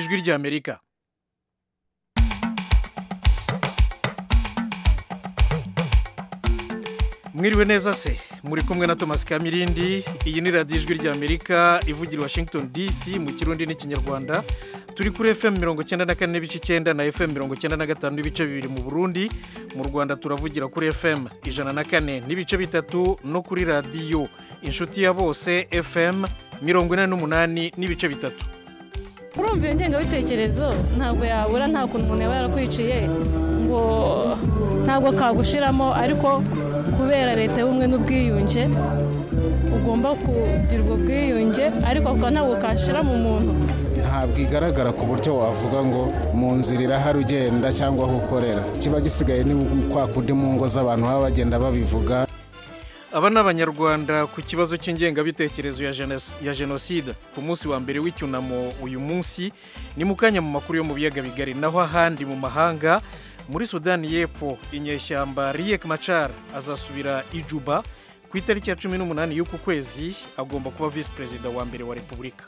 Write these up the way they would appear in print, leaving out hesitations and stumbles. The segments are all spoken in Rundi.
ijwi ry'Amerika. Mwiriwe neza se, muri kumwe na Thomas Kamirindi. Iyi ni radiyo ijwi ry'Amerika ivugira Washington DC mu Kirundi n'Ikinyarwanda. Turi kuri FM 94.9 na FM 95.2 mu Burundi. Mu Rwanda turavugira kuri FM 104.3 no kuri radiyo Inshuti ya Bose FM 88.3. Urumva ingengabitekerezo ntabwo yabura, nta kuntu umuntu yaba yarakwiciye ngo ntabwo kagushiramo, ariko kubera leta y'ubumwe n'ubwiyunge ugomba kugira ubwo bwiyunge, ariko ntabwo kashira mu muntu. Ntabwo igaragara ku buryo wavuga ngo mu nzira irahari ugenda cyangwa aho ukorera. Kiba gisigaye ni kwa kundi mu ngo z'abantu baba bagenda babivuga. Aba ni Abanyarwanda ku kibazo cy'ingengabitekerezo ya jenoside ku munsi wa mbere w'icyunamo uyu munsi. Ni mu kanya mu makuru yo mu biyaga bigari. Naho ahandi mu mahanga, muri Sudani y'Epfo inyeshyamba Riek Machar azasubira i Juba ku itariki ya 18 y'uku kwezi. Agomba kuba visi perezida wa mbere wa Repubulika.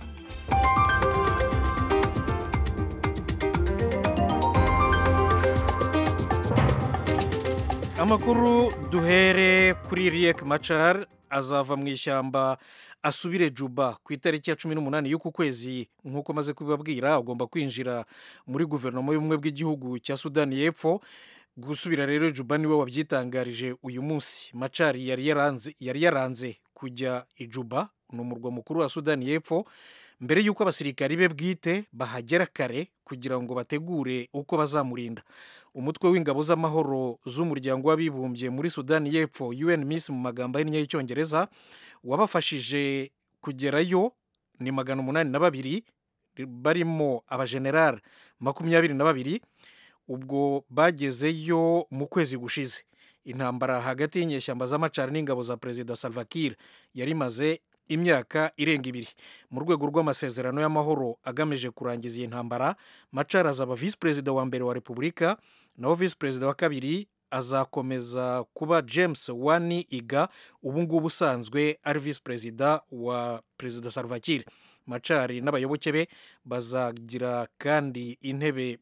Amakuru duhere kuri Riek Machar azava mu ishyamba asubire Juba ku itariki ya 18 y'uku kwezi. Nk'uko maze kubibabwira, agomba kwinjira muri guverinoma y'ubumwe bw'igihugu cya Sudani y'Epfo. Gusubira rero Juba niwe wabyitangarije uyu munsi. Machar yari yaranze kujya i Juba, ni umurwa mukuru wa Sudani y'Epfo, mbere y'uko abasirikari be bwite bahagera kare kugira ngo bategure uko bazamurinda. Umutwe w'ingabo z'amahoro z'umuryango w'abibumbye muri Sudani y'Epfo, UNMISS mu magambo y'icyongereza, wabafashije kugerayo ni 802, barimo abajenerali 22. Ubwo bagezeyo mu kwezi gushize. Intambara hagati y'inyeshyamba z'Amachar n'ingabo za Perezida Salva Kiir yari maze imyaka irenga 2. Mu rwego rw'amasezerano y'amahoro agamije kurangiza iyi ntambara, Machar azaba visi perezida wa mbere wa Repubulika, naho visi perezida wa kabiri azakomeza kuba James Wani Iga, ubu ngubu usanzwe ari visi perezida wa Perezida Salva Kiir. Machar n'abayoboke be bazagira kandi intebe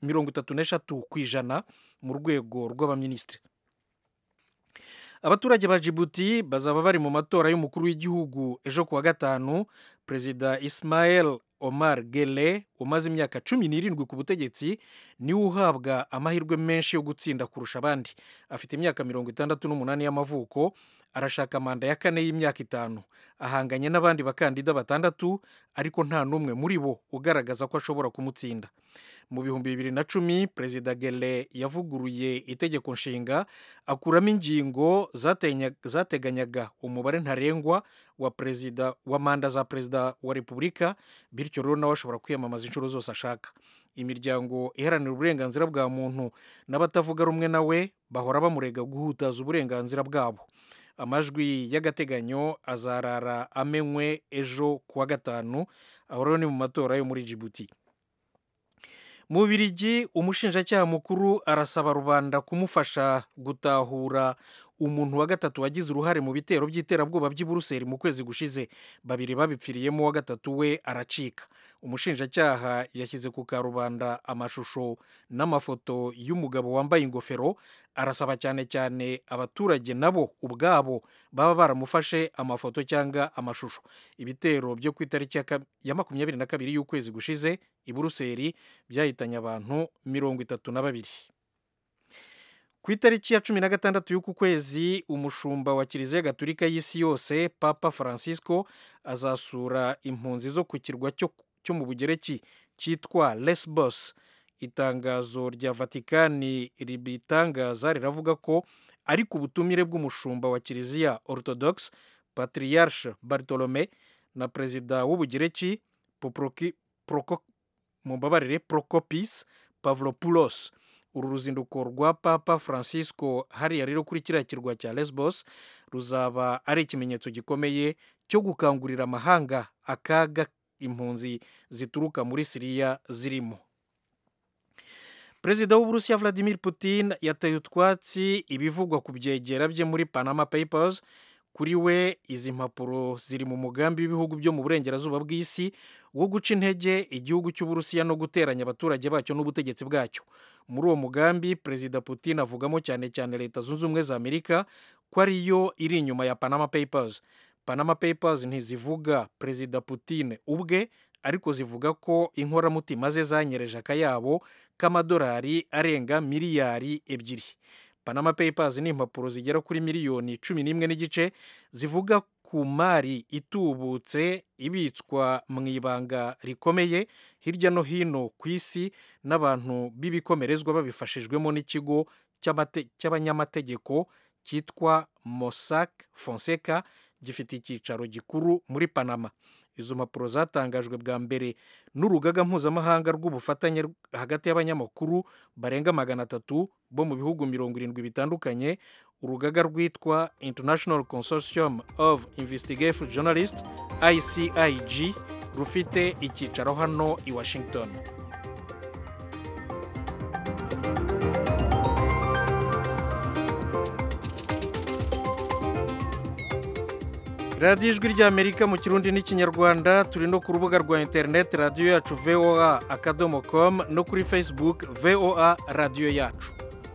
33% mu rwego rw'abaminisitiri. Abaturage ba Djibouti bazaba bari mu matora y'umukuru w'igihugu ejo kuwa gatanu. Perezida Ismail Omar Guelleh umaze imyaka 17 ku butegetsi niwe uhabwa amahirwe menshi yo gutsinda kurusha abandi. Afite imyaka 68 y'amavuko, arashaka manda ya 4 y'imyaka 5. Ahanganye n'abandi bakandida 6, ariko nta numwe muri bo ugaragaza ko ashobora kumutsinda. Mu 2010 Perezida Guelleh yavuguruye itegeko nshinga akuramo ingingo zateganyaga umubare ntarengwa wa manda za perezida wa Repubulika, bityo rero nawe ashobora kwiyamamaza inshuro zose ashaka. Imiryango iharanira uburenganzira bwa muntu n'abatavuga rumwe nawe bahora bamurega guhutaza uburenganzira bwabo. Amajwi y'agateganyo azarara amenywe ejo kuwa gatanu. Aho rero ni mu matora yo muri Djibouti. Mu Bubiligi, umushinjacyaha mukuru arasaba rubanda kumufasha gutahura umuntu wa gatatu wagize uruhare mu bitero by'iterabwoba by'i Buruseli mu kwezi gushize. 2 babipfiriyemo, wa gatatu we aracika. Umushinjacyaha yashyize ku karubanda amashusho n'amafoto y'umugabo wambaye ingofero. Arasaba cyane cyane abaturage nabo ubwabo baba baramufashe amafoto cyangwa amashusho. Ibitero byo ku itariki ya 22 y'ukwezi gushize i Buruseli byahitanye abantu 32. Ku itariki ya 16 y'uku kwezi, umushumba wa Kiliziya Gatolika y'isi yose Papa Francisco azasura impunzi zo ku kirwa cyo mu Bugereki cyitwa Lesbos. Itangazo rya Vatikani ribitangaza riravuga ko ari ku butumire bw'umushumba wa Kiliziya Orthodox Patriarche Bartolome na perezida w'Ubugereki Prokopis Pavlopoulos. Uru ruzinduko rwa Papa Francisco hariya rero kuri kiriya kirwa cya Lesbos ruzaba ari ikimenyetso gikomeye cyo gukangurira amahanga akaga impunzi zituruka muri Siriya zirimo. Perezida w'Uburusiya Vladimir Putin yateye utwatsi ibivugwa ku byegera bye muri Panama Papers kuri we izi mpapuro ziri mu mugambi w'ibihugu byo mu burengerazuba bw'isi wo guca intege igihugu cy'Uburusiya no guteranya abaturage bacyo n'ubutegetsi bwacyo. Muri uwo mugambi Perezida Putin avugamo cyane cyane Leta Zunze Ubumwe za Amerika ko ariyo iri inyuma ya Panama Papers. Panama Papers ntizivuga Perezida Putin ubwe, ariko zivuga ko inkoramutima ze zanyereje akayabo k'amadolari arenga miliyari 2. Panama Papers ni impapuro zigera kuri miliyoni 11 n'igice zivuga ku mari itubutse ibitswa mu ibanga rikomeye hirya no hino ku isi n'abantu b'ibikomerezwa babifashijwemo n'ikigo cy'abanyamategeko cyitwa Mossack Fonseca gifite icyicaro gikuru muri Panama. Izo mpapuro zatangajwe bwa mbere n'urugaga mpuzamahanga rw'ubufatanye hagati y'abanyamakuru barenga 300 bo mu bihugu 70 bitandukanye, urugaga rwitwa International Consortium of Investigative Journalists ICIJ rufite icyicaro hano i Washington. radiyo ijwi ry'Amerika mu Kirundi n'Ikinyarwanda, turi no ku rubuga rwa interineti radiyo yacu voa.com no kuri Facebook VOA radiyo yacu.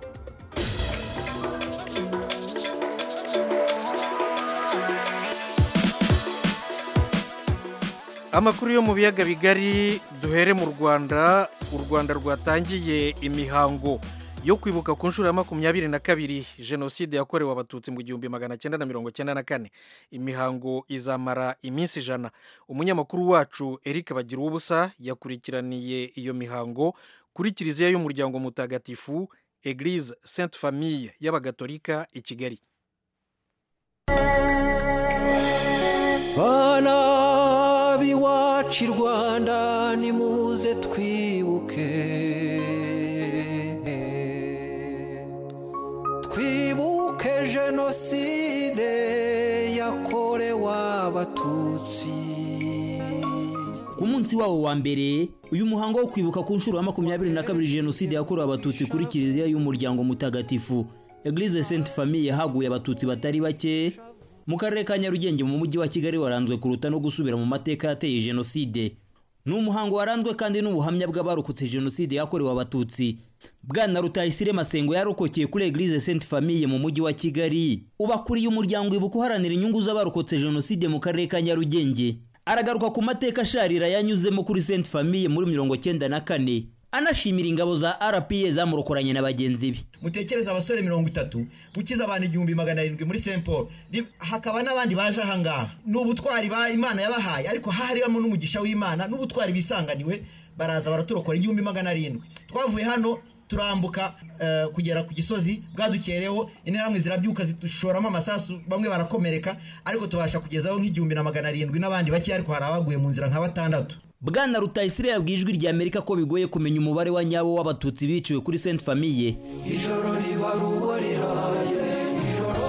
Amakuru yo mu biyaga bigari, duhere mu Rwanda. U Rwanda rwatangiye imihango yo kwibuka ku nshuro ya 22 jenoside yakorewe abatutsi mu 1994. Imihango izamara iminsi 100. Umunyamakuru wacu Eric Bagiruwubusa yakurikiraniye iyo mihango kuri kiliziya y'umuryango mutagatifu Église Sainte Famille y'abagatolika i Kigali. Bana biwacu Rwanda nimuze twibuke, twibuke jenoside yakorewe abatutsi. Ku munsi wawo wa mbere, uyu muhango wo kwibuka ku nshuro ya 22 jenoside yakorewe abatutsi kuri kiliziya y'umuryango mutagatifu Église Sainte Famille haguye abatutsi batari bake mu karere ka Nyarugenge mu mujyi wa Kigali, waranzwe kuruta no gusubira mu mateka yateye jenoside. N'umuhango waranzwe kandi n'ubuhamya bw'abarokotse jenoside yakorewe abatutsi. Bwana Rutayisire Masengo yarokokeye kuri Église Sainte Famille mu mujyi wa Kigali, ubakuriye umuryango ibuka uharanira inyungu z'abarokotse jenoside mu karere ka Nyarugenge. Aragaruka ku mateka asharira yanyuzemo kuri Sainte Famille muri 1994, anashimira ingabo za RPA zamurokoranye na bagenzi be. Mutekereza abasore 30 gukiza abantu 1700 muri Saint Paul, hakaba n'abandi baje ahangaha. N'ubutwari ba Imana yabahaye, ariko harimo n'umugisha w'Imana n'ubutwari bisanganiwe, baraza baraturokora 1700. Twavuye hano turambuka kugera ku Gisozi, bwadukereho interahamwe zirabyuka zitushoramo amasasu, bamwe barakomereka, ariko tubasha kugezaho nk'igihumbi n'abandi baki, ariko harabaguye mu nzira nka 6. Bwana Rutayisire yabwiye ijwi ry'Amerika ko bigoye kumenya umubare wa nyabo w'abatutsi biciwe kuri Sainte Famille. Ijoro ribaruwariraye, ijoro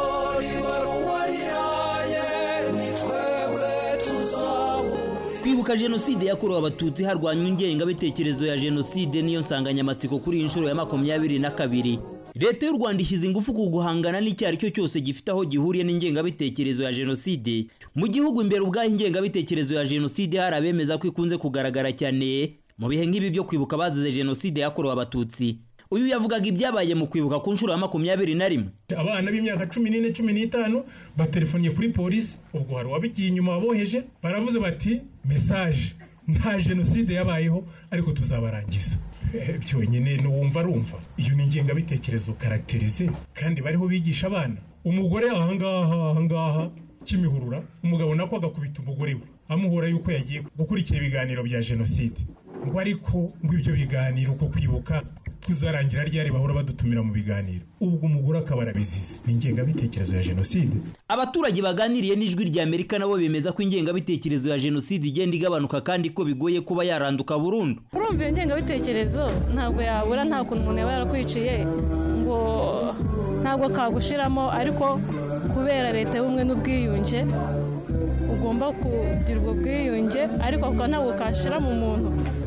ribaruwariraye, nitwebwe tuzabura. Kwibuka jenoside yakorewe abatutsi harwanywa ingengabitekerezo ya jenoside niyo nsanganyamatsiko kuri inshuro ya 22. Leta y'u Rwanda ishyize ingufu ku guhangana n'icyari cyo cyose gifite aho gihuriye n'ingengabitekerezo ya jenoside. Mu gihugu imbere ubwaho ingengabitekerezo ya jenoside hari abemeza ko ikunze kugaragara cyane mu bihe nk'ibi byo kwibuka bazize jenoside yakorewe abatutsi. Uyu yavugaga ibyabaye mu kwibuka ku nshuro ya 21. Abana b'imyaka 14-15 batelefoniye kuri polisi, ubwo hari wabigiye inyuma waboheje, baravuze bati message nta jenoside yabayeho ariko tuzabarangiza. Byonyine n'uwumva arumva. Iyo ni ingengabitekerezo karakterize kandi bariho bigisha abana. Umugore ahangaha Kimihurura, umugabo nako agakubita umugore we amuhora yuko yagiye gukurikira ibiganiro bya jenoside. Ngo ariko ngo ibyo biganiro ko kwibuka kuzarangira ryari bahora badutumira mu biganiro, ubwo umugore akabara bizize. Ni ingengabitekerezo ya jenoside. Abaturage baganiriye n'ijwi ry'Amerika nabo bemeza ko ingengabitekerezo ya jenoside igenda igabanuka kandi ko bigoye kuba yaranduka burundu. Urumva ingengabitekerezo ntabwo yabura, nta kuntu umuntu yaba yarakwiciye ngo ntabwo kagushiramo, ariko kubera leta y'ubumwe n'ubwiyunge ugomba kugira ubwo bwiyunge, ariko ntabwo kashira mu muntu.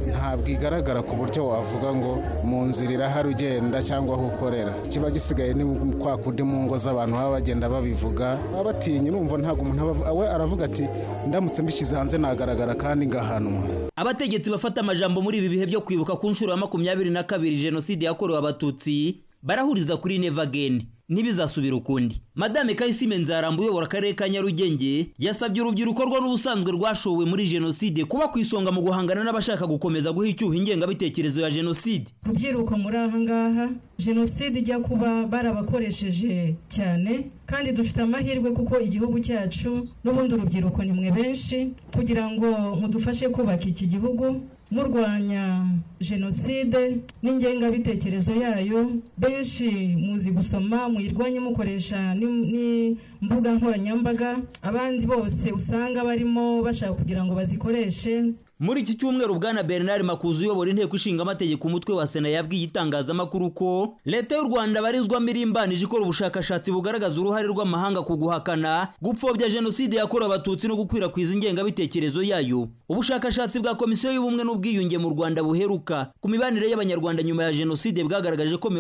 ntabwo igaragara ku buryo wavuga ngo mu nzira irahari ugenda cyangwa aho ukorera. Kiba gisigaye ni kwa kundi mu ngo z'abantu baba bagenda babivuga baba batinya, urumva ntabwo umuntu we aravuga ati ndamutse mbishyize hanze nagaragara kandi ngahanwa. Abategetsi bafata amajambo muri ibi bihe byo kwibuka ku nshuro ya 22 Jenoside yakorewe Abatutsi barahuriza kuri Never Again, ntibizasubira ukundi. Madame Kayisime Nzarambu uyobora akarere ka Nyarugenge yasabye urubyiruko rwo n'ubusanzwe rwashowe muri Jenoside kuba ku isonga mu guhangana n'abashaka gukomeza guha icyuho ingengabitekerezo ya Jenoside. Rubyiruko muri aha ngaha Jenoside ijya kuba barabakoresheje cyane, kandi dufite amahirwe kuko igihugu cyacu n'ubundi urubyiruko ni mwe benshi kugira ngo mudufashe kubaka iki gihugu murwanya Jenoside n'ingengabitekerezo yayo. Benshi muzi gusoma, muyirwanye mukoresha n'imbuga nkoranyambaga, abandi bose usanga barimo bashaka kugira ngo bazikoreshe. Muri iki cyumweru Bwana Bernard Makuza uyobora inteko ishinga amategeko umutwe wa Sena yabwiye itangazamakuru ko leta y'u Rwanda barizwamo irimbanije ikora ubushakashatsi bugaragaza uruhare rw'amahanga ku guhakana, gupfobya Jenoside yakorewe Abatutsi no gukwirakwiza ingengabitekerezo yayo. Ubushakashatsi bwa Komisiyo y'Ubumwe n'Ubwiyunge mu Rwanda buheruka ku mibanire y'Abanyarwanda nyuma ya Jenoside bwagaragaje ko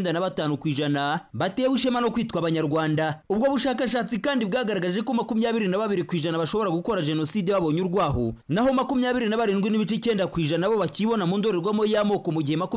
95% batewe ishema no kwitwa Abanyarwanda. Ubwo bushakashatsi kandi bwagaragaje ko 22% bashobora gukora Jenoside babonye urwaho, naho 27.9% bo bakibona mu ndorerwamo y'amoko, mu gihe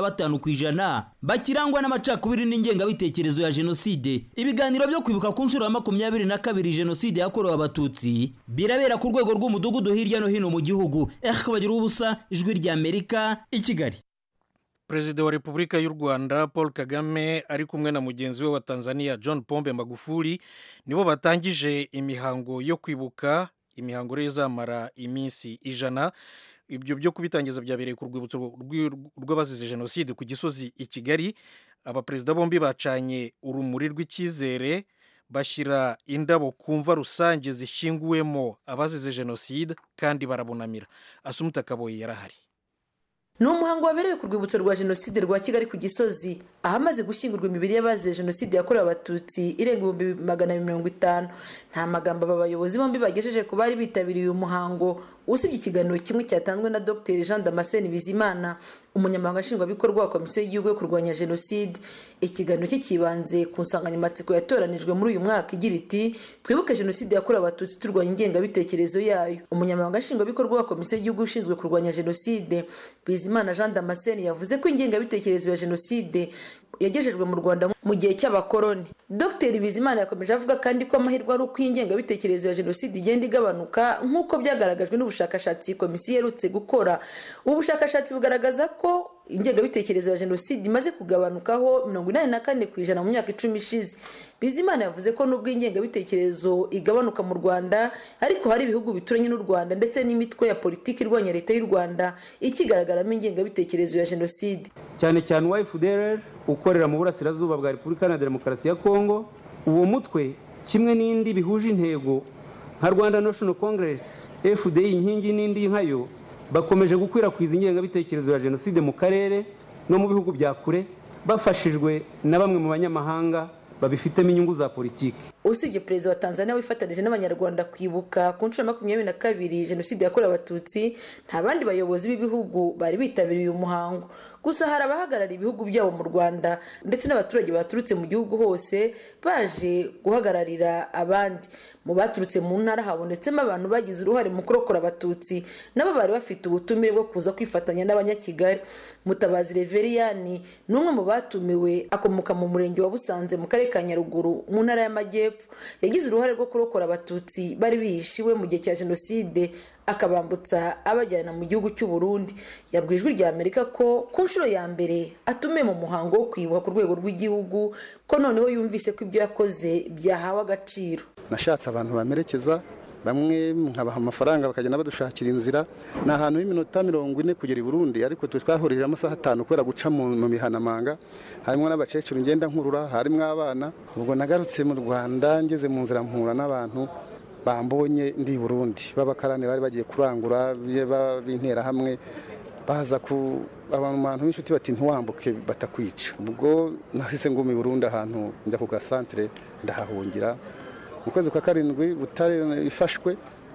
25% bakirangwa n'amacakubiri n'ingengabitekerezo ya Jenoside. Ibiganiro byo kwibuka ku nshuro ya 22 Jenoside yakorewe Abatutsi birabera ku rwego rw'umudugudu hirya no hino mu gihugu. Bagira ubusa, Ijwi ry'Amerika, i Kigali. Perezida wa Repubulika y'u Rwanda Paul Kagame ari kumwe na mugenzi we wa Tanzania John Pombe Magufuli nibo batangije imihango yo kwibuka. Imihango izamara iminsi 100. Ibyo byo kubitangiza byabereye ku rwibutso rw'abazize Jenoside ku Gisozi i Kigali. Abaperezida bombi bacanye urumuri rw'ikizere, bashyira indabo ku mva rusange zishyinguwemo abazize Jenoside kandi barabunamira. Asumuta Kaboyi yarahari. Ni umuhango wabereye ku rwibutso rwa Jenoside rwa Kigali ku Gisozi, ahamaze gushyingurwa imibiri y'abazize Jenoside yakorewe Abatutsi irenga 250. Nta magambo aba bayobozi bombi bagejeje ku bari bitabiriye uyu muhango, usibye ikiganiro kimwe cyatanzwe na Dr Jean Damascene Bizimana, umunyamabanga nshingwabikorwa wa Komisiyo y'Igihugu yo kurwanya Jenoside. Ikiganiro kibanze ku nsanganyamatsiko yatoranijwe muri uyu mwaka igira iti twibuke Jenoside yakorewe Abatutsi turwanya ingengabitekerezo yayo. Umunyamabanga nshingwabikorwa wa Komisiyo y'Igihugu ishinzwe kurwanya Jenoside Bizimana Jean Damascene yavuze ko ingengabitekerezo ya Jenoside yagejejwe mu Rwanda mu gihe cy'abakoloni. Dr Bizimana yakomeje avuga kandi ko amahirwe ari uko ingengabitekerezo ya Jenoside igenda igabanuka nk'uko byagaragajwe n'ubushakashatsi komisiyo yerutse gukora. Ubu bushakashatsi bugaragaza ko ingengabitekerezo ya Jenoside imaze kugabanukaho 84% mu myaka 10 ishize. Bizimana yavuze ko nubwo ingengabitekerezo igabanuka mu Rwanda, ariko hari ibihugu bituranye n'u Rwanda ndetse n'imitwe ya politiki irwanya leta y'u Rwanda ikigaragaramo ingengabitekerezo ya Jenoside. Cyane cyane YFDLR ukorera mu burasirazuba bwa Repubulika Iharanira Demokarasi ya Kongo. Uwo mutwe kimwe n'indi bihuje intego nka Rwanda National Congress, FDI inkingi n'indi nkayo bakomeje gukwirakwiza ingengabitekerezo ya Jenoside mu karere no mu bihugu bya kure, bafashijwe na bamwe mu banyamahanga babifitemo inyungu za politiki. Usibye Perezida wa Tanzania wifatanije n'Abanyarwanda kwibuka ku nshuro 22 Jenoside yakorewe Abatutsi, nta bandi bayobozi b'ibihugu bari bitabiriye uyu muhango. Gusa hari abahagarariye ibihugu byabo mu Rwanda ndetse n'abaturage baturutse mu gihugu hose baje guhagararira abandi. Mu baturutse mu ntara habonetsemo abantu bagize uruhare mu kurokora Abatutsi, nabo bari bafite ubutumire bwo kuza kwifatanya n'Abanyakigali. Mutabazi Reveriyani n'umwe mu batumiwe, akomoka mu murenge wa Busanze mu karere ka Nyaruguru mu ntara y'Amajyepfo. Yagize uruhare rwo kurokora Abatutsi bari bihishiwe mu gihe cya Jenoside, akabambutsa abajyana mu gihugu cy'u Burundi. Yabwiye Ijwi ry'Amerika ko ku nshuro ya mbere atumiye mu muhango wo kwibuka ku rwego rw'igihugu, ko noneho yumvise ko ibyo yakoze byahawe agaciro. Nashatse abantu bamerekeza, bamwe nkabaha amafaranga bakagenda badushakira inzira. Ni ahantu y'iminota 40 kugera i Burundi, ariko twahurije amasaha 5 kubera guca mu mihanamanga. Harimo n'abacecuru ngenda nkurura, harimo abana. Ubwo nagarutse mu Rwanda ngeze mu nzira mpura n'abantu bambonye ndi Burundi, babakarane bari bagiye kurangura b'intera hamwe, baza ku abantu b'inshuti bati ntiwambuke batakwica. Ubwo nahise ngumi Burundi ahantu njya ku gasantere ndahahungira. Mu kwezi kwa 7 Butare ifashwe,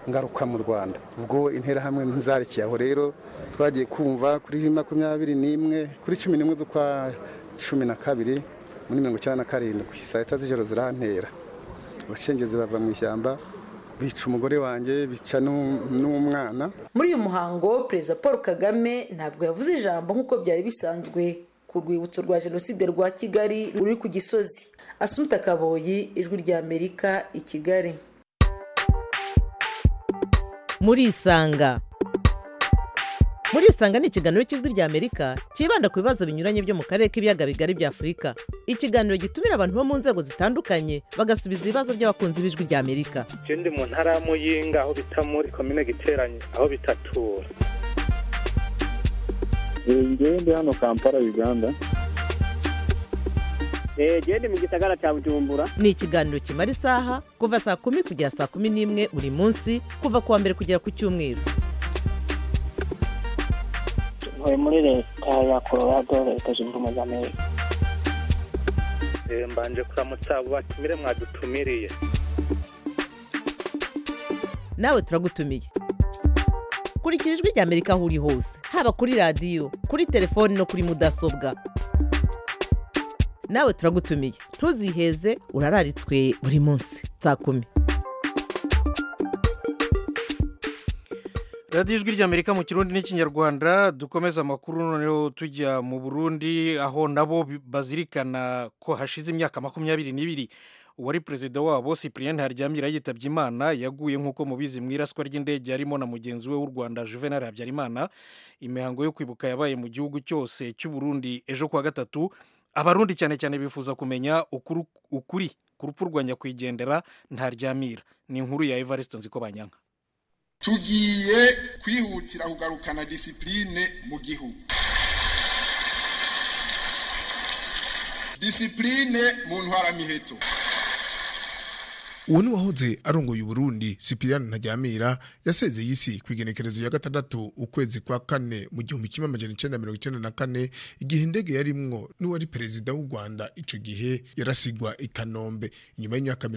ngaruka mu Rwanda. Ubwo interahamwe ntizarekiye aho rero twagiye kumva kuri 21 kuri 11 z'ukwa 12 muri 1997 saa 7 z'ijoro zirantera abacengezi bava mu ishyamba bica umugore wanjye bica n'umwana. Muri uyu muhango Perezida Paul Kagame ntabwo yavuze ijambo nk'uko byari bisanzwe ku rwibutso rwa Jenoside rwa Kigali ruri ku Gisozi. Asumta Kaboyi, Ijwi ry'Amerika, i Kigali. Muri Isanga ni ikiganiro cy'Ijwi ry'Amerika kibanda ku bibazo binyuranye byo mu karere k'ibiyaga bigari bya Afurika. Ikiganiro gitumira abantu bo mu nzego zitandukanye bagasubiza ibibazo by'abakunzi b'Ijwi ry'Amerika. Ndi mu ntara ya Muyinga aho bita muri komine Giteranyi aho bitatura. Ndi hano Kampala, Uganda. Ndi mu gisagara cya Bujumbura. Ni ikiganiro kimara isaha kuva saa 10 kugera saa 11 buri munsi kuva kuwa mbere kugera ku Cyumweru. Muri leta ya Colorado, Leta Zunze Ubumwe za Amerika. Mbanje kuramutsa abo batumire mwadutumiriye. Nawe turagutumiye. Kurikira Ijwi ry'Amerika aho uri hose, haba kuri radio, kuri telefone no kuri mudasobwa. Nawe turagutumiye. Ntuziheze, urararitswe buri munsi saa 10. radiyo Ijwi ry'Amerika mu Kirundi n'Ikinyarwanda. Dukomeza amakuru noneho tujya mu Burundi aho nabo bazirikana ko hashize imyaka 22 uwari perezida wabo Cyprien Ntaryamira yitabye Imana. Yaguye nk'uko mubizi mu iraswa ry'indege yarimo na mugenzi we w'u Rwanda Juvenal Habyarimana. Imihango yo kwibuka yabaye mu gihugu cyose cy'u Burundi ejo kuwa gatatu. Abarundi cyane cyane bifuza kumenya ukuri ku rupfu rwa nyakwigendera Ntaryamira. Ni inkuru ya Evariste Nzikobanyanka. Tugiye kwihutira kugarukana discipline mu gihugu. Discipline mu ntwara miheto. Uwo ni wahoze arongoye Burundi Cyprien Ntaryamira yasezeye isi ku igenekerezo ya 6 ukwezi kwa 4 mu 1994 igihe indege yarimwo n'uwari perezida w'u Rwanda ico gihe yarasigwa i Kanombe. Inyuma y'imyaka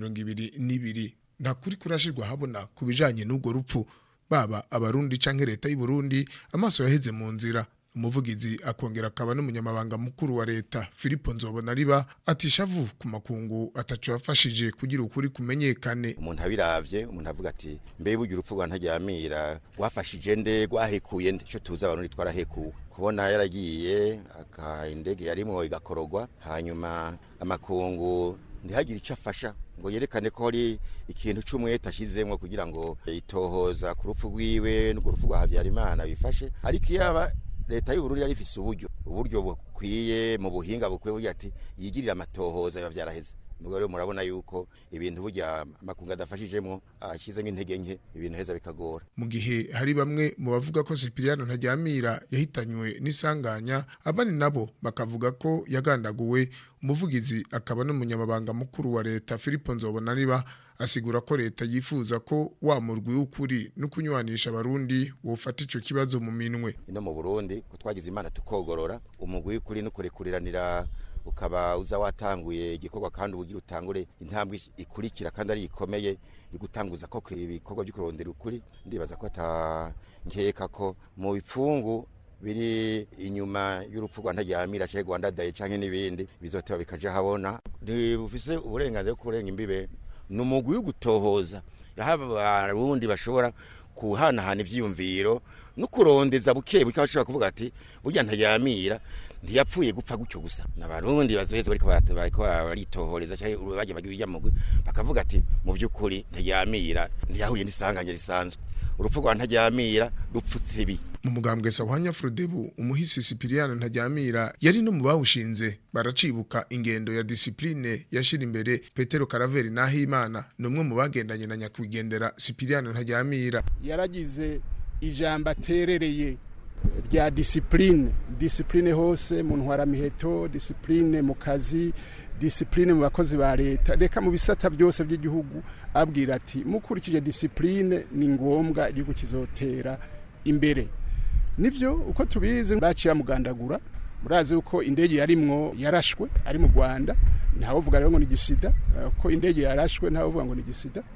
22 nta kuri kurashirwa habona kubijanye n'ubwo rupfu, baba abarundi canke leta y'u Burundi amaso yaheze mu nzira. Umuvugizi akongera akaba n'umunyamabanga mukuru wa leta Philippe Nzobonariba atishavu ku makungu ataco yafashije kugira ukuri kumenyekane. Umuntu abiravye umuntu avuga ati mbe bugira urupfu rwa Ntaryamira rwafashije nde rwahekuye nde? Cyo tuza abantu twarahekuwe kubona yaragiye indege yarimo igakorogwa hanyuma amakungu ntihagire icyo afasha ngo yerekane ko ari ikintu cy'umwete ashizemwe kugira ngo itohoza ku rupfu rwiwe n'urupfu rwa Habyarimana bifashe. Ariko yaba leta y'u Burundi yari ifise uburyo bukwiye mu buhinga bukwiye ati yigirira amatohoza biba byaraheze. Nubwo rero murabona yuko ibintu burya amakungu adafashijemo ashizemo intege nke ibintu heza bikagora. Mu gihe hari bamwe mu bavuga ko Cyprien Ntaryamira yahitanywe n'isanganya, abandi nabo bakavuga ko yagandaguwe. Umuvugizi akaba n'umunyamabanga mukuru wa leta Philippe Nzobonariba asigura ko leta yifuza ko wamurwi w'ukuri no kunywanisha abarundi wofata ico kibazo mu minwe. Ino mu Burundi ko twagize Imana tukogorora umugwi w'ukuri no kurekuriranira ukaba uza watanguye igikorwa kandi ubugira utangure intambwe ikurikira kandi ari ikomeye igutanguza ko ibikorwa byo kurondera ukuri. Ndibaza ko atankeka ko mu bipfungu biri inyuma y'urupfu rwa Ntaryamira cye Rwanda Day canke n'ibindi bizoteba bikaje habona. Bufise uburenganzira bwo kurenga imbibe n'umugwi w'ugutohoza yahaba abarundi bashobora kuhanahana ivyiyumviro no kurondeza buke bikabashobora kuvuga ati burya Ntaryamira ntiyapfuye gupfa gucyo gusa. N'abarundi bazoheza bariko baritohoreza cyangwa baje bagirya mugwi bakavuga ati mu by'ukuri Ntaryamira ntiyahuye n'isanganya risanzwe. Urupfu rwa Ntaryamira rupfutse ibi. Mu mugambwe Sahwanya Frodebu umuhisi Cyprien Ntaryamira yari no mu bawushinze baracibuka ingendo ya discipline yashira imbere. Petero Karaveri Nahimana numwe mu bagendanye na nyakwigendera Cyprien Ntaryamira yaragize ijambo aterereye rya discipline hose mu ntwara miheto, discipline mu kazi, discipline mu bakozi ba leta, reka mu bisata byose by'igihugu. Abwira ati mukurikije discipline ni ngombwa igihugu kizotera imbere. Nivyo uko tubizi baciye mugandagura. Murazi uko indege yarimwo yarashwe ari mu Rwanda, ntawovuga rero ngo ni gisida, ko indege yarashwe ntawovuga ngo ni gisida.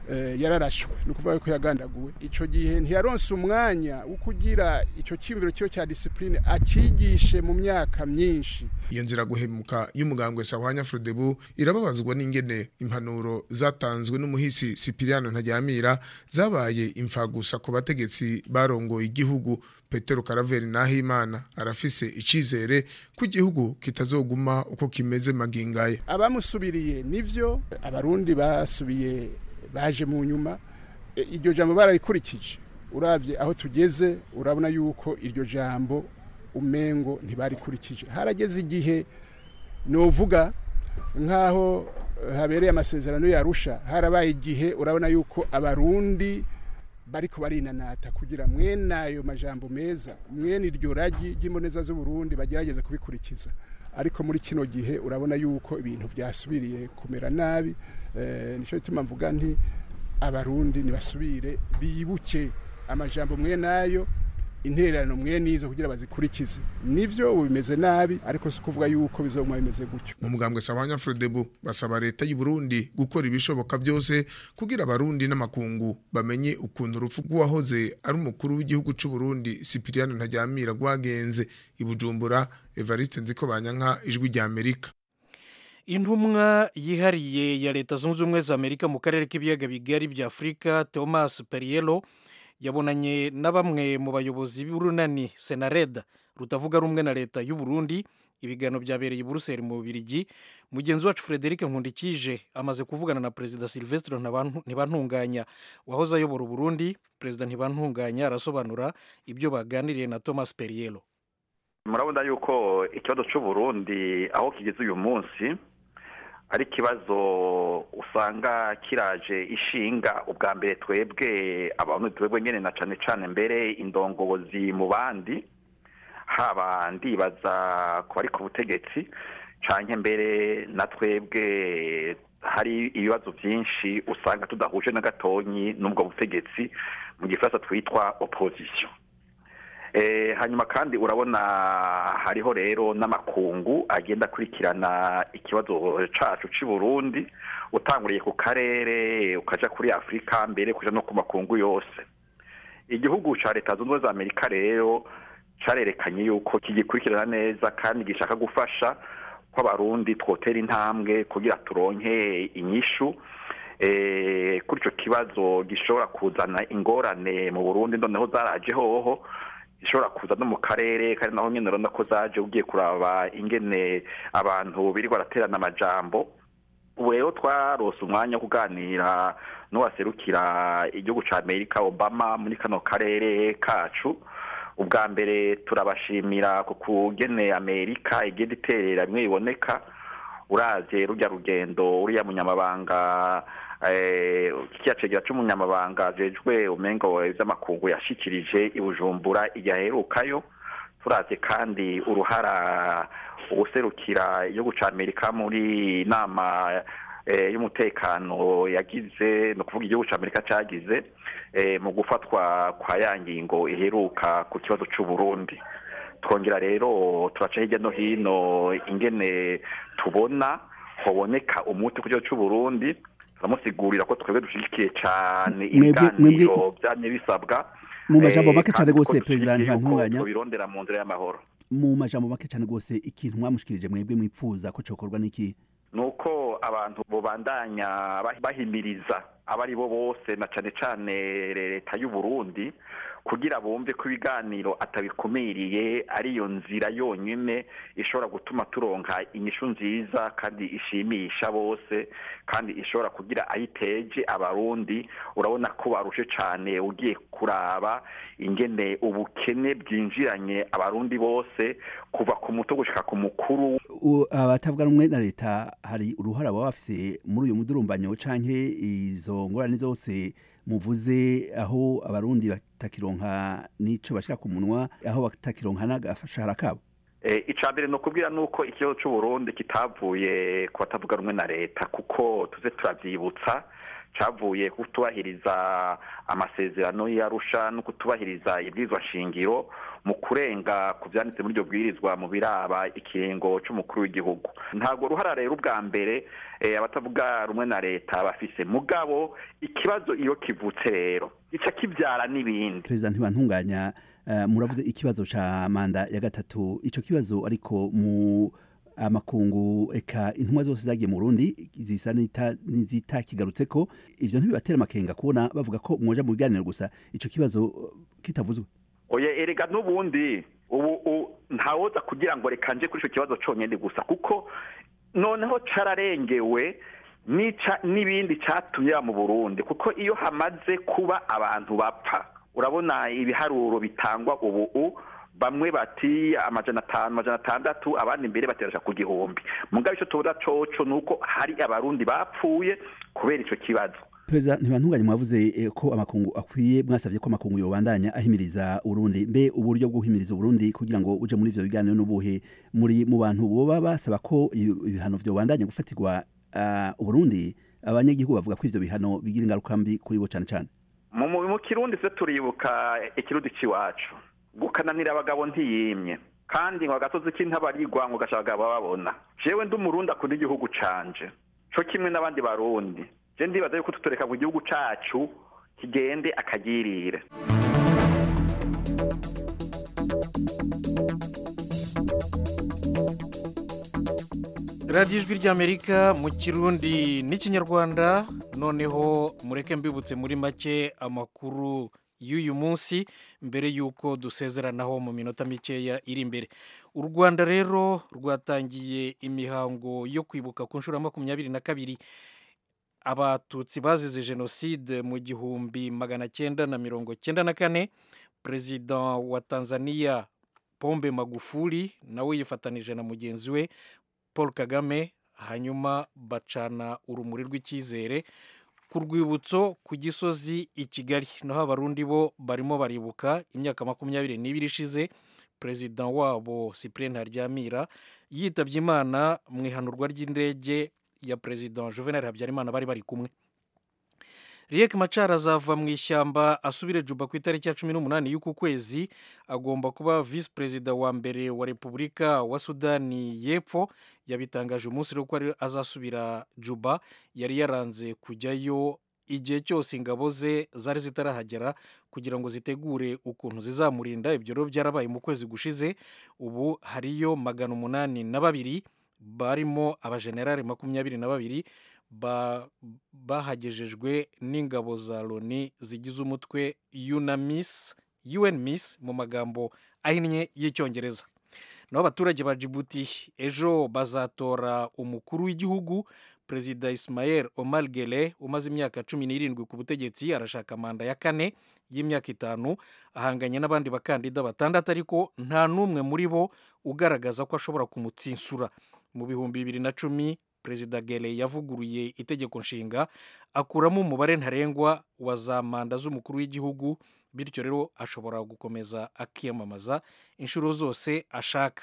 yararashwe ni ukuvuga ko yagandaguwe icyo gihe ntiyaronse umwanya wo kugira icyo cyimviro cyo cya discipline akigishe mu myaka myinshi. Iyo nzira guhemuka y'umugambwe Sahwanya Frodebu irababazwa n'ingene impanuro zatanzwe n'umuhisi Sipiriano Ntaryamira zabaye imfagusa ku bategetsi barongoye igihugu. Petero Karaveri Nahimana arafise icizere ko igihugu kitazoguma uko kimeze magingaye. Abamusubiriye nivyo abarundi basubiye baje mu nyuma iryo jambo bararikurikije uravye aho tugeze urabona yuko iryo jambo umengo ntibarikurikije. Harageze igihe novuga nkaho habereye amasezerano yarusha harabaye igihe urabona yuko abarundi bariko barinanata kugira mwene ayo majambo meza mwene iryo ragi ry'imboneza z'u Burundi bagerageze kubikurikiza, ariko muri kino gihe urabona yuko ibintu byasubiriye kumera nabi. Nico gituma mvuga nti abarundi nibasubire bibuke amajambo mwene ayo intererano mwene izo kugira bazikurikize. Nivyo bimeze nabi ariko si kuvuga yuko bizoguma bimeze gutyo. Mu mugambwe Sahwanya Frodebu basaba leta y'u Burundi gukora ibishoboka byose kugira abarundi n'amakungu bamenye ukuntu urupfu rw'uwahoze ari umukuru w'igihugu cy'u Burundi Sipiriano Ntaryamira rwagenze. I Bujumbura, Evariste Nzikobanyanka, Ijwi rya Amerika. Intumwa yihariye ya Leta Zunze Ubumwe za Amerika mu karere k'ibiyaga bigari bya Afurika Thomas Perriello yabonanye na bamwe mu bayobozi b'urunani Senareda rutavuga rumwe na leta y'u Burundi. Ibiganiro byabereye i Buruseli mu Bubiligi. Mugenzi wacu Frederic Nkundikije amaze kuvugana na Perezida Sylvestre Ntibantunganya wahoze ayobora Burundi. Perezida Ntibantunganya arasobanura ibyo baganiriye na Thomas Perriello. Murabona yuko ikibazo cy'u Burundi aho kigeze uyu munsi ari kibazo usanga kiraje ishinga ubwa mbere twebwe abantu twebwe nyene na cane mbere indongozi mu bandi haba ndibaza ko ari ku butegetsi canke mbere na twebwe hari ibibazo byinshi usanga tudahuje na gatonyi n'ubwo butegetsi mu gifaransa twitwa opposition. Hanyuma kandi urabona hariho rero n'amakungu agenda kurikirana ikibazo cacu cy'u Burundi utanguriye ku karere ukaja kuri Afrika mbere kuja no ku makungu yose. Igihugu ca Leta Zunze Ubumwe za Amerika rero carerekanye yuko kigikurikirana neza kandi gishaka gufasha ko abarundi twotera intambwe kugira turonke inyishu kuri ico kibazo gishobora kuzana ingorane mu Burundi noneho zaraje hoho ishobora kuza no mu karere kandi naho nyene urabona ko zaje ugiye kuraba ingene abantu biri baraterana amajambo. Ubu rero twarose umwanya wo kuganira n'uwaserukira igihugu ca Amerika Obama muri kano karere kacu. Ubwa mbere turabashimira ku kugene Amerika igenda iterera bimwe biboneka. Uraje rujya rugendo uriya munyamabanga kiyacegera cy'umunyamabanga jejwe umengo iz'amakungu yashikirije i Bujumbura iyaherukayo. Turaze kandi uruhara ubuserukira igihugu ca Amerika muri nama y'umutekano yagize no kuvuga igihugu ca Amerika cagize mu gufatwa kwa yangingo iheruka ku kibazo cy'u Burundi. Twongera rero turaca hirya no hino ingene tubona hoboneka umuti ku kibazo cy'u Burundi. Turamusigurira ko twebwe dushigikiye cyane ibiganiro byanye bisabwa mu majambo make cyane gose Perezida Ntibantunganya tubirondera mu nzira y'amahoro. Mu majambo make cyane gose ikintu mwamushikirije mwebwe mwipfuza ko cokorwa niki? Nuko abantu bobandanya bahimiriza abari bo bose na cane leta y'u Burundi kugira bumve ko ibiganiro atabikumiriye ariyo nzira yonyine ishobora gutuma turonka inyishu nziza kandi ishimisha bose kandi ishobora kugira ayiteje abarundi. Urabona ko barushe cyane ugiye kuraba ingene ubukene bwinjiranye abarundi bose kuva ku muto gushika ku mukuru. Abatavuga rumwe na leta hari uruhara baba bafise muri uyu mudurumbanyo canke izo ngorane zose muvuze aho abarundi batakironka nico bashaka ku munwa aho batakironka n'agashahara kabo? icya mbere ni ukubwira nuko ikibazo cy'u Burundi kitavuye ku batavuga rumwe na leta kuko tuze turabyibutsa cyavuye kutubahiriza amasezerano y'Arusha no kutubahiriza ibwirizwa shingiro mu kurenga ku byanditse muri iryo bwirizwa mu biraba ikiringo cy'umukuru w'igihugu. Ntabwo ruhara rero ubwa mbere abatavuga rumwe na leta bafise mugabo ikibazo iyo kivutse rero gica kibyara n'ibindi. Perezida Ntibantunganya muravuze ikibazo ca manda ya gatatu, ico kibazo ariko mu amakungu eka intumwa zose zagiye mu Burundi zisa n'izitakigarutseko, ivyo ntibibatera amakenga kubona bavuga ko mwoja mu biganiro gusa ico kibazo kitavuzwe? Oye erega n'ubundi ubu ntawoza kugira ngo reka nje kuri ico kibazo conyene gusa kuko noneho cararengewe n'ibindi catumye mu Burundi kuko iyo hamaze kuba abantu bapfa urabona ibiharuro bitangwa ubu bamwe bati 500 600 abandi imbere baterasha ku gihumbi mugabe ico tubura coco nuko hari abarundi bapfuye kubera ico kibazo. Perezida Ntibantunganya mwavuze ko amakungu akwiye, mwasavye ko amakungu yobandanya ahimiriza Urundi. Mbe uburyo bwo guhimiriza Urundi kugira ngo uje muri ivyo biganiro n'ubuhe? Muri mu bantu boba basaba ko ibihano vyo bandanya gufatirwa Uburundi, abanyagihugu bavuga ko ivyo bihano bigira ingaruka mbi kuri bo cane cane. Mu Kirundi se turibuka ikirundi ciwacu gukananira abagabo ntiyimye kandi ngo agasozi k'intabarigwa ngo gashaka babona. Jewe ndi umurundi akunda igihugu canje co kimwe n'abandi barundi. Je ndibaza yuko tutoreka mu gihugu cacu kigende akagirire. radiyo ijwi ry'Amerika mu Kirundi n'Ikinyarwanda. Noneho mureke mbibutse muri make amakuru y'uyu munsi mbere y'uko dusezeranaho mu minota mikeya iri imbere. U Rwanda rero rwatangiye imihango yo kwibuka ku nshuro ya 22 abatutsi bazize jenoside mu 1994. Perezida wa Tanzania Pombe Magufuli nawe yifatanije na mugenzi we Paul Kagame, hanyuma bacana urumuri rw'icyizere ku rwibutso ku Gisozi i Kigali. Naho abarundi bo barimo baribuka imyaka 22 ishize perezida wabo Cyprien Ntaryamira yitabye Imana mu ihanurwa ry'indege ya Perezida Juvenal Habyarimana bari kumwe. Riek Machar azava mu ishyamba asubire Juba ku itariki ya 18 y'uku kwezi. Agomba kuba vice perezida wa mbere wa Repubulika wa Sudani y'Epfo. Yabitangaje umunsi rero ko azasubira Juba. Yari yaranze kujyayo igihe cyose ingabo ze zari zitarahagera kugira ngo zitegure ukuntu zizamurinda. Ibyo rero byarabaye mu kwezi gushize. Ubu hariyo 802 barimo abajenerali 22 bahagejejwe n'ingabo za Loni zigize umutwe UNMISS mu magambo ahinnye y'icyongereza. Naho abaturage ba Djibouti ejo bazatora umukuru w'igihugu. Perezida Ismail Omar Guelleh umaze imyaka 17 ku butegetsi arashaka manda ya 4 y'imyaka 5 ahanganye n'abandi bakandida batandatu ariko nta numwe muri bo ugaragaza ko ashobora kumutsinsura. Mu 2010 Perezida Guelleh yavuguruye itegeko nshinga akuramo umubare ntarengwa wa za manda z'umukuru w'igihugu, bityo rero ashobora gukomeza akiyamamaza inshuro zose ashaka.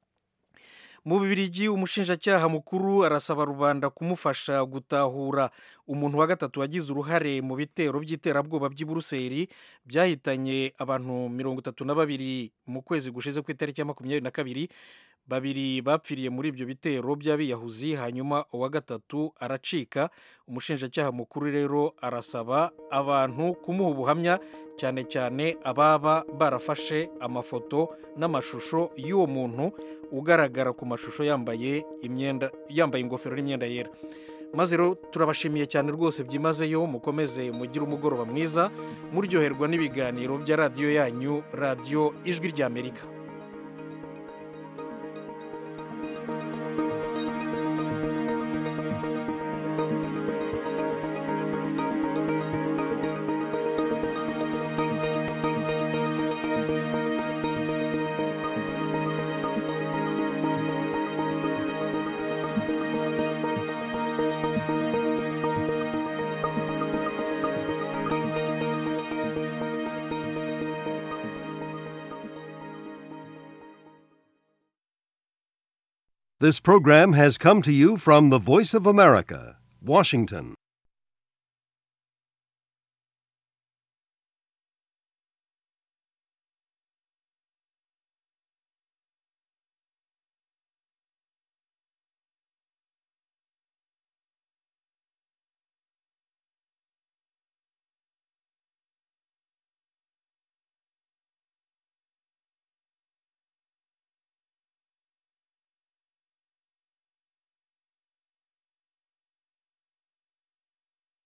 Mu Bubiligi umushinjacyaha mukuru arasaba rubanda kumufasha gutahura umuntu wa gatatu wagize uruhare mu bitero by'iterabwoba by'i Buruseli byahitanye abantu 32 mu kwezi gushize ku itariki ya 22. Babiri bapfiriye muri ibyo bitero by'abiyahuzi, hanyuma uwa gatatu aracika. Umushinjacyaha mukuru rero arasaba abantu kumuha ubuhamya, cyane cyane ababa barafashe amafoto n'amashusho y'uwo muntu ugaragara ku mashusho yambaye ingofero n'imyenda yera. Maze rero turabashimiye cyane rwose byimazeyo. Mukomeze mugire umugoroba mwiza muryoherwa n'ibiganiro bya radiyo yanyu, radiyo ijwi ry'Amerika. This program has come to you from the Voice of America, Washington.